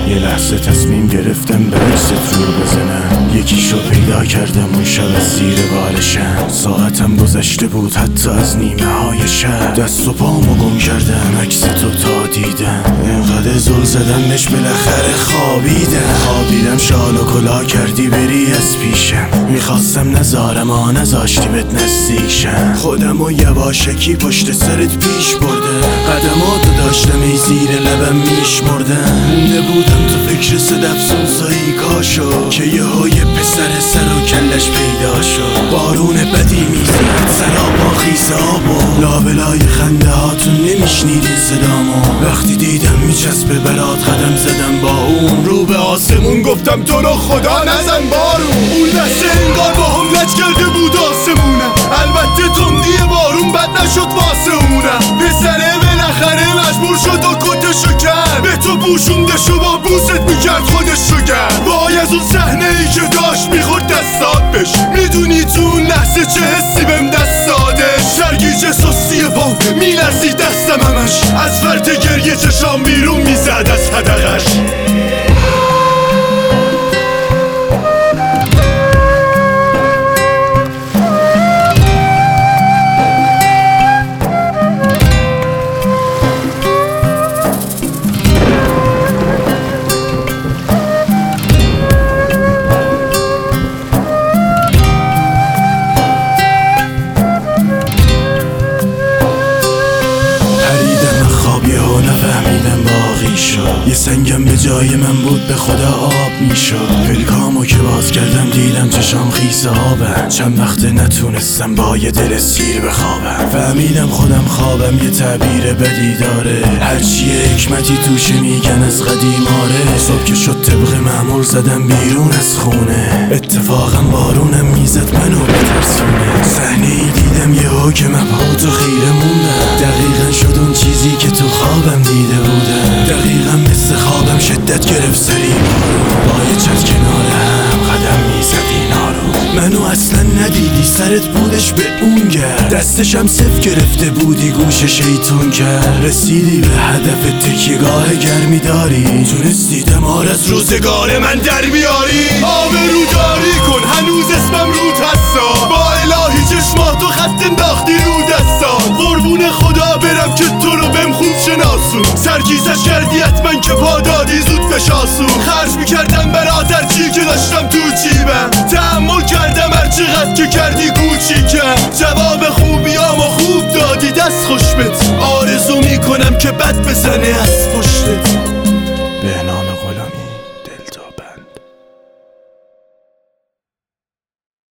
یه لحظه تصمیم گرفتم به عکست رو بزنم. یکیشو پیدا کردم اون شب از زیر بالشم. ساعتم گذشته بود حتی از نیمه های شب. دست و پامو گم کردم عکس تو تا دیدم. اینقدر زل زدم بهش بالاخره خوابیدم. شال و کلا کردی بری از پیشم. میخواستم نذارم نذاشتی بهت نزدیکشم. خودمو یواشکی پشت سرت پیش بردم. قدماتو داشتم ای زیر لبم میشمردم. مونده بودم تو فکر صدف سوزایی کاشو که یه پسر سر و کلش پیدا شد. بارون بدی میزد سرابا خیز آبو. لابلای خنده هاتون نمیشنیدین صدامو. وقتی دیدم میچسبه برات قدم زدم با اون. رو به آسمون گفتم تو رو خدا نزن بارون. اون دسته انگار با هم لج کرده بود آسمونم. البته تندی بارون بد نشد واسه اونم. پسره بالاخره مجبور شد و کتشو کرد. به تو پوشوندش و با بوست میکرد خودشو کرد. وای از اون صحنه ای که داشت میخورد دستات بش. میدونی تو اون لحظه چه حسی بهم دست دادش. سرگیجه سستی پام میلرزید دستم همش. از فرط گریه چشام بیرون میزد از حدقش. نفهمیدم باقی شد. یه سنگم به جای من بود به خدا آب میشد. پلکامو که باز کردم دیدم چشام خیس آبم. چند وقت نتونستم با یه دل سیر بخوابم. فهمیدم خودم خوابم یه تعبیر بدی داره. هرچی حکمتی توشه میگن از قدیم آره. صبح که شد طبق معمول زدم بیرون از خونه. اتفاقا بارونم میزد منو بترسونه. صحنه‌ای دیدم یهو که مبهوت و خیره موندم. دقیقا شد اون چیزی که تو خوابم دیده بودم. دقیقا مثل خوابم شدت گرفت سری با یه چت کنار هم قدم میزد اینا رو. منو اصلا ندیدی سرت بودش به اون گرد. دستشم صف گرفته بودی گوش شیطون کرد. رسیدی به هدف تکیهگاه گرمی داری. تونستی دمار از روزگار من در بیاری. آبرو داری کن هنوز اسمم رو هستا. با الهی چشماتو خط انداختی رو دستا. قربون خدا برم که تو رو بهم خوب شناسون. سرگیزش کردی حتما که پا دادی زود بشاسون. خرج میکردم برات هرچی که داشتم تو جیبم. تحمل کردم هرچقدر که کردی کوچیکم. جواب خوبیامو خوب دادی دست خوش بت. آرزو میکنم که بد بزنه از پشتت.